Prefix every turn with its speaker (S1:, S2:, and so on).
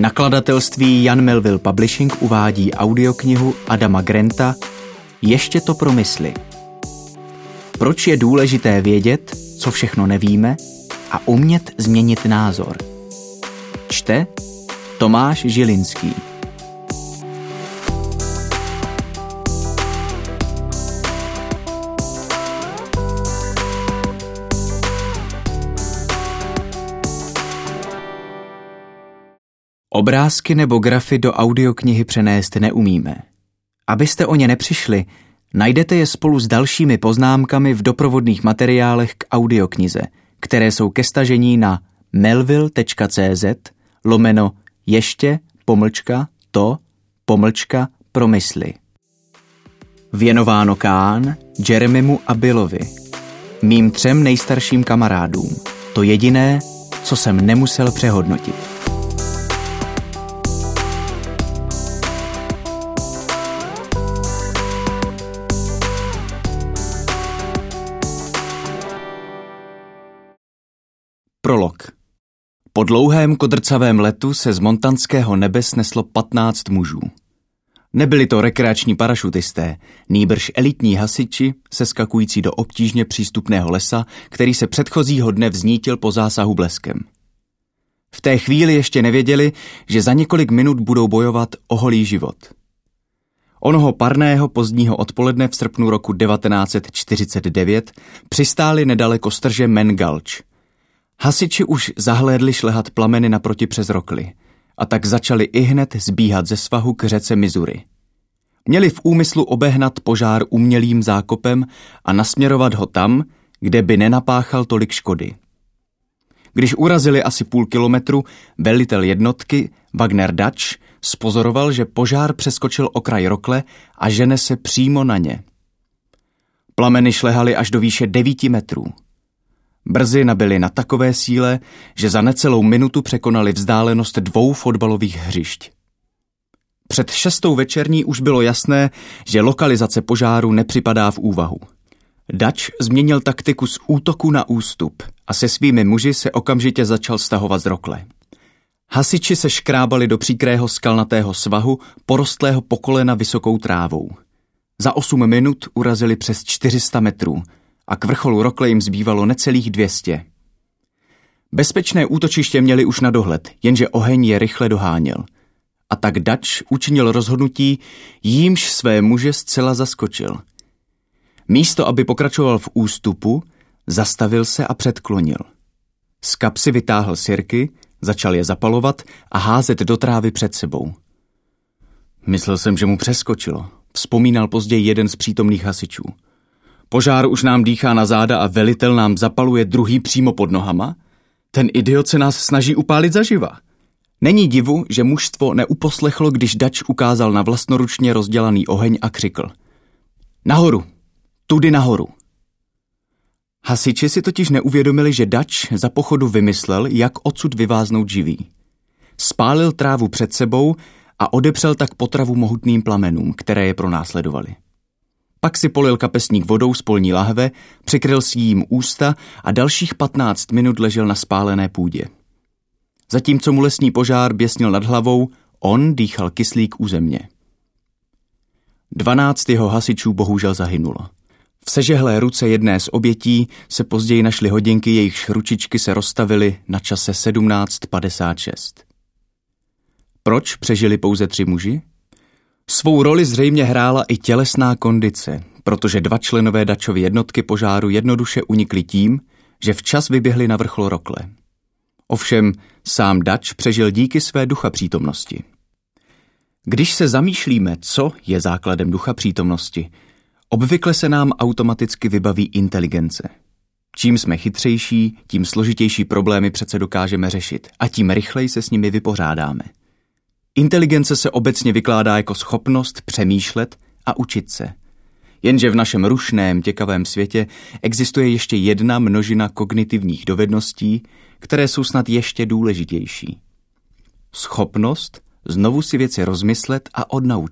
S1: Nakladatelství Jan Melville Publishing uvádí audioknihu Adama Granta Ještě to promysli. Proč je důležité vědět, co všechno nevíme, a umět změnit názor? Čte Tomáš Žilinský. Obrázky nebo grafy do audioknihy přenést neumíme. Abyste o ně nepřišli, najdete je spolu s dalšími poznámkami v doprovodných materiálech k audioknize, které jsou ke stažení na melville.cz/ještě-to-promysli. Věnováno Kán, Jeremimu a Billovi, mým 3 nejstarším kamarádům. To jediné, co jsem nemusel přehodnotit. Prolog. Po dlouhém kodrcavém letu se z montanského nebe sneslo 15 mužů. Nebyli to rekreační parašutisté, nýbrž elitní hasiči, seskakující do obtížně přístupného lesa, který se předchozího dne vznítil po zásahu bleskem. V té chvíli ještě nevěděli, že za několik minut budou bojovat o holý život. Onoho parného pozdního odpoledne v srpnu roku 1949 přistáli nedaleko strže Man Gulch. Hasiči už zahlédli šlehat plameny naproti přes rokly a tak začali ihned zbíhat ze svahu k řece Missouri. Měli v úmyslu obehnat požár umělým zákopem a nasměrovat ho tam, kde by nenapáchal tolik škody. Když urazili asi půl kilometru, velitel jednotky Wagner Dutch spozoroval, že požár přeskočil okraj rokle a žene se přímo na ně. Plameny šlehaly až do výše 9 metrů. Brzy nabyli na takové síle, že za necelou minutu překonali vzdálenost 2 fotbalových hřišť. Před 6. večerní už bylo jasné, že lokalizace požáru nepřipadá v úvahu. Dutch změnil taktiku z útoku na ústup a se svými muži se okamžitě začal stahovat z rokle. Hasiči se škrábali do příkrého skalnatého svahu, porostlého po kolena vysokou trávou. Za 8 minut urazili přes 400 metrů a k vrcholu rokle jim zbývalo necelých 200. Bezpečné útočiště měli už na dohled, jenže oheň je rychle doháněl. A tak Dutch učinil rozhodnutí, jímž své muže zcela zaskočil. Místo, aby pokračoval v ústupu, zastavil se a předklonil. Z kapsy vytáhl sirky, začal je zapalovat a házet do trávy před sebou. Myslel jsem, že mu přeskočilo, vzpomínal později jeden z přítomných hasičů. Požár už nám dýchá na záda a velitel nám zapaluje druhý přímo pod nohama? Ten idiot se nás snaží upálit zaživa. Není divu, že mužstvo neuposlechlo, když Dutch ukázal na vlastnoručně rozdělaný oheň a křikl. Nahoru! Tudy nahoru! Hasiči si totiž neuvědomili, že Dutch za pochodu vymyslel, jak odsud vyváznout živý. Spálil trávu před sebou a odepřel tak potravu mohutným plamenům, které je pronásledovaly. Pak si polil kapesník vodou z polní lahve, přikryl si jím ústa a dalších 15 minut ležel na spálené půdě. Zatímco mu lesní požár běsnil nad hlavou, on dýchal kyslík u země. 12 jeho hasičů bohužel zahynulo. V sežehlé ruce jedné z obětí se později našly hodinky, jejichž ručičky se rozstavily na čase 17:56. Proč přežili pouze 3 muži? Svou roli zřejmě hrála i tělesná kondice, protože 2 členové Dutchovy jednotky požáru jednoduše unikli tím, že včas vyběhli na vrchol rokle. Ovšem sám Dutch přežil díky své duchapřítomnosti. Když se zamýšlíme, co je základem duchapřítomnosti, obvykle se nám automaticky vybaví inteligence. Čím jsme chytřejší, tím složitější problémy přece dokážeme řešit a tím rychleji se s nimi vypořádáme. Inteligence se obecně vykládá jako schopnost přemýšlet a učit se. Jenže v našem rušném, těkavém světě existuje ještě jedna množina kognitivních dovedností, které jsou snad ještě důležitější. Schopnost znovu si věci rozmyslet a odnaučit